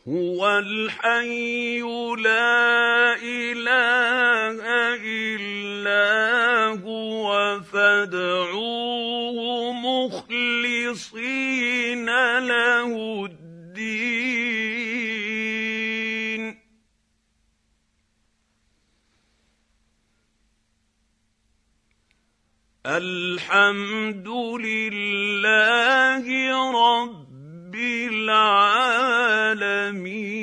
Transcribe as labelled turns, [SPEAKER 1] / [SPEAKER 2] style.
[SPEAKER 1] هو الحي لا إله إلا هو فادعوه مخلصين له الدين. الحمد لله رب العالمين.